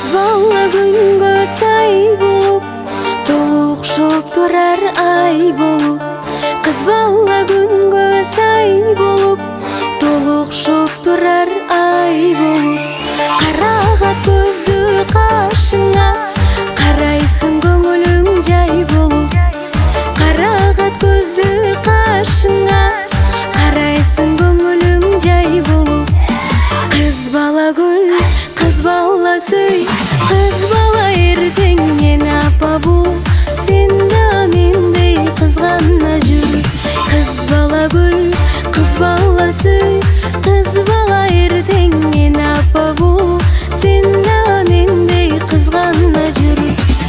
бала күнгө сай болуп, толукшоп турар ай болуп. Кыз бала күнгө сай болуп, толукшоп турар ай болуп. Карагат көздү кашыңа, карайсың көңүлүң жай болуп. Карагат көздү кашыңа, карайсың көңүлүң жай болуп. Кыз бала гүл, кыз бала сүй, кыз бала эртеңнен апа бул. Сен да мендей кызгана жүр. Кыз бала гүл, кыз бала сүй, кыз бала эртеңнен апа бул. Сен да мендей кызгана жүр.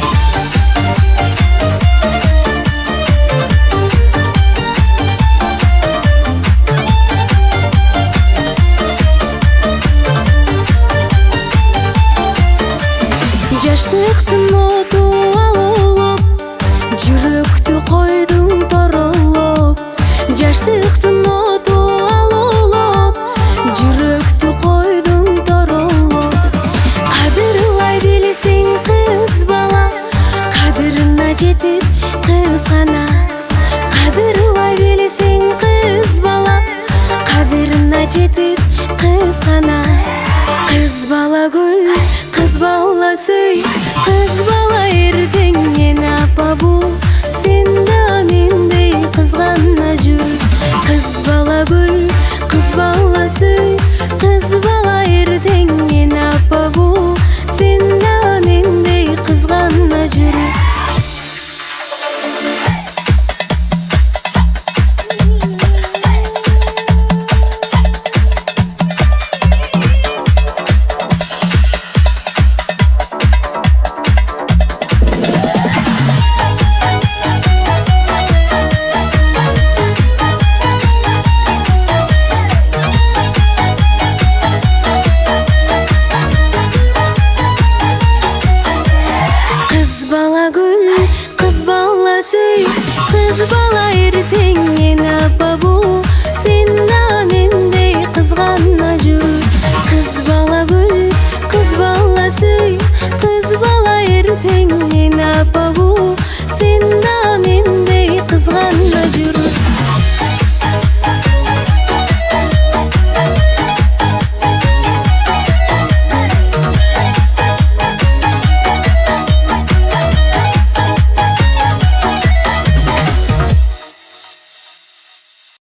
Жаштыктын оту алуулуп, жүрөктү койдуң торолоп. Жаштыктын оту алуулуп, жүрөктү койдуң торолоп. Кадырлай билсең кыз бала, кадырына жетип кызгана. Кадырлай билсең кыз бала, кадырына жетип кызгана. Кыз бала гүл, кыз бала сүй, кыз бала эртеңнен апа бул. Сен да мендей кызгана жүр. Кыз бала гүл, кыз бала сүй, кыз бала эртеңнен апа бул. Сен да мендей кызгана жүр. Кыз бала гүл, кыз бала сүй, кыз бала эртеңнен апа бул. Сен да мендей кызгана жүр. Кыз бала гүл, кыз бала сүй, кыз бала эртеңнен апа бул.